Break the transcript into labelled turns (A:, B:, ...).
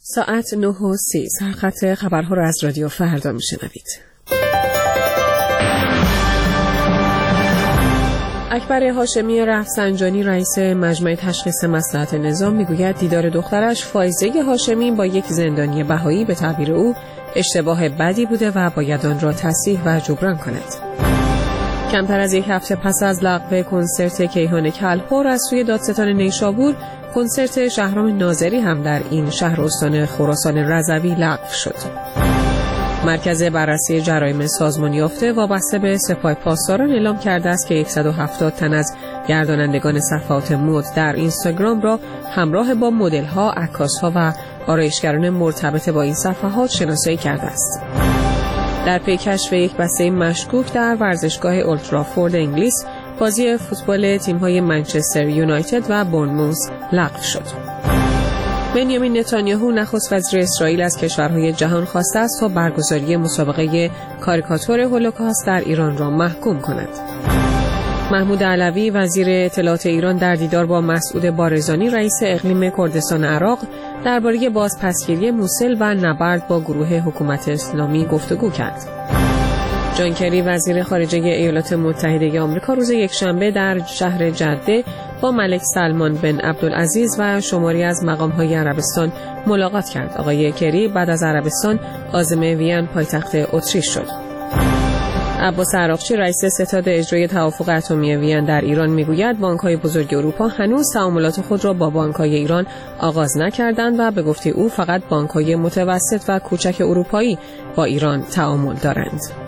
A: ساعت 9:30 سرخط خبرها را از رادیو فردا میشنوید. اکبر هاشمی رفسنجانی رئیس مجمع تشخیص مصلحت نظام میگوید دیدار دخترش فائزه هاشمی با یک زندانی بهایی به تعبیر او اشتباه بدی بوده و باید آن را تصحیح و جبران کند. کمتر از یک هفته پس از لغو کنسرت کیهان کلهر از سوی دادستان نیشابور، کنسرت شهرام ناظری هم در این شهر استان خراسان رضوی لغو شد. مرکز بررسی جرایم سازمان یافته وابسته به سپاه پاسداران اعلام کرده است که 170 تن از گردانندگان صفحات مد در اینستاگرام را همراه با مدل‌ها، عکاس‌ها و آرایشگران مرتبط با این صفحات شناسایی کرده است. در پی کشف یک بسته مشکوک در ورزشگاه اولترافورد انگلیس، بازی فوتبال تیم‌های منچستر یونایتد و بورنموث لغو شد. بنیامین نتانیاهو نخست وزیر اسرائیل از کشورهای جهان خواسته است تا برگزاری مسابقه کاریکاتور هولوکاست در ایران را محکوم کند. محمود علوی وزیر اطلاعات ایران در دیدار با مسعود بارزانی رئیس اقلیم کردستان عراق درباره بازپسگیری موصل و نبرد با گروه حکومت اسلامی گفتگو کرد. جان کری وزیر خارجه ایالات متحده آمریکا روز یکشنبه در شهر جده با ملک سلمان بن عبدالعزیز و شماری از مقام‌های عربستان ملاقات کرد. آقای کری بعد از عربستان عازم وین پایتخت اتریش شد. عباس عراقچی رئیس ستاد اجرایی توافق اتمی وین در ایران میگوید بانک‌های بزرگ اروپا هنوز تعاملات خود را با بانک‌های ایران آغاز نکردند و به گفته او فقط بانک‌های متوسط و کوچک اروپایی با ایران تعامل دارند.